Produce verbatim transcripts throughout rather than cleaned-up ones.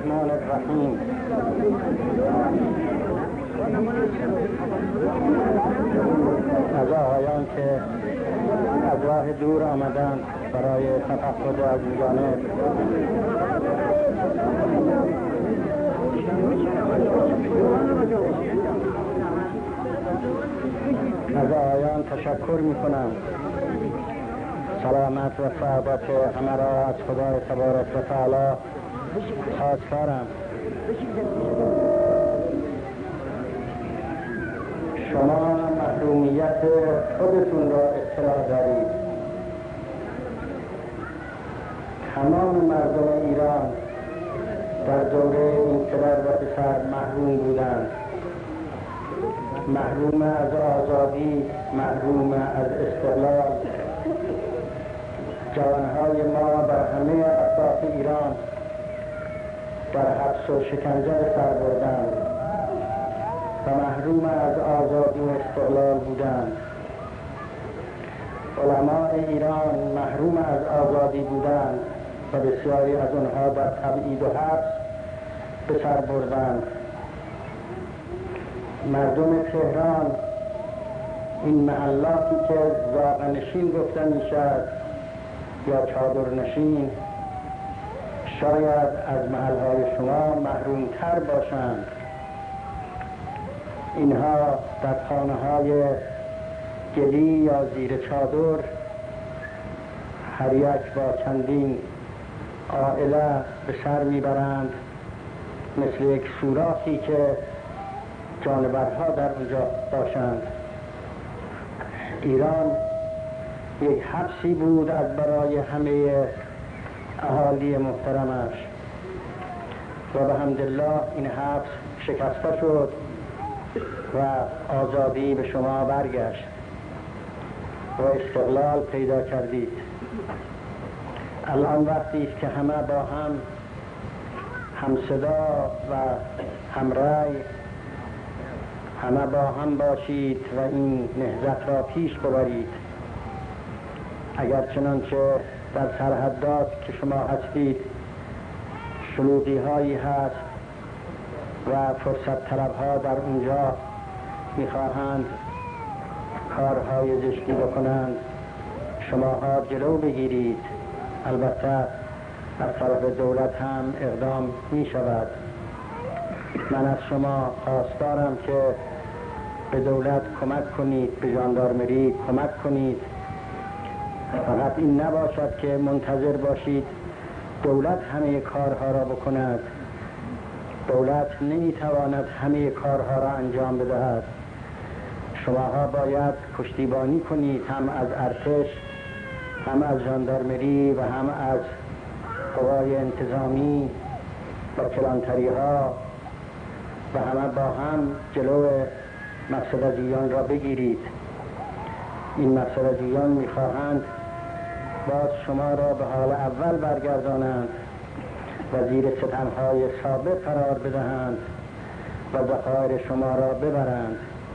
الرحمن الرحیم. از آقایان که از راه دور آمدند برای تفقد از این جانب، از آقایان تشکر می کنم. سلامت و سعادت همه را از خدای تبارک و تعالی خواستارم. شما محرومیت خودتون را اطلاع دارید. تمام مردم ایران در دوره این پدر و پسر محروم بودند، محروم از آزادی، محروم از استقلال. جوانهای ما بر همه اطراف ایران در حبس و شکنجه سر بردند و محروم از آزادی و استقلال بودند. علماء ایران محروم از آزادی بودند و بسیاری از آنها در تبعید و حبس به سر بردند. مردم تهران، این محلاتی که زاغنشین گفته میشد یا چادرنشین، شاید از محلهای شما محرومتر باشند. اینها در خانه های گلی یا زیر چادر هر یک با چندین عائله به سر میبرند، مثل یک سوراخی که جانورها در اونجا باشند. ایران یک حبسی بود از برای همه اهالی محترمش و به حمدالله این حبس شکسته شد و آزادی به شما برگشت و استقلال پیدا کردید. الان وقتی است که همه با هم همصدا و همرأی، همه با هم باشید و این نهضت را پیش ببرید. اگر چنانچه در سرحدات که شما هستید شلوغی هایی هست و فرصت طلبها در اونجا میخواهند کارهای زشتی بکنند، شما ها جلو بگیرید. البته از طرف دولت هم اقدام می شود. من از شما خواستارم که به دولت کمک کنید، به ژاندارمری کمک کنید. فقط این نباشد که منتظر باشید دولت همه کارها را بکند. دولت نمیتواند همه کارها را انجام بدهد. شماها باید پشتیبانی کنید، هم از ارتش، هم از ژاندارمری و هم از قوای انتظامی و کلانتری ها و همه با هم جلو مفسده‌جویان را بگیرید. این مفسده‌جویان میخواهند باز شما را به حال اول برگردانند و زیر ستمهای سابق قرار بدهند و ذخایر شما را ببرند.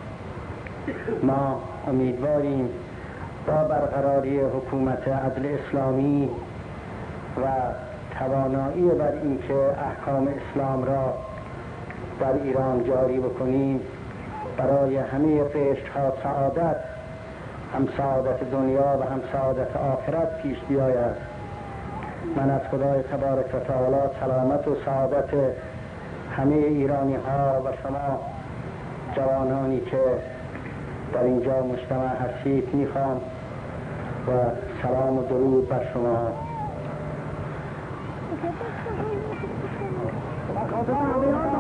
ما امیدواریم با برقراری حکومت عدل اسلامی و توانایی بر اینکه احکام اسلام را در ایران جاری بکنیم برای همه قشرها سعادت، هم سعادت دنیا و هم سعادت آخرت پیش بیاید. من از خدای تبارک و تعالی سلامت و سعادت همه ایرانی ها و شما جوانانی که در اینجا مجتمع هستید میخوام و سلام و درود بر شما.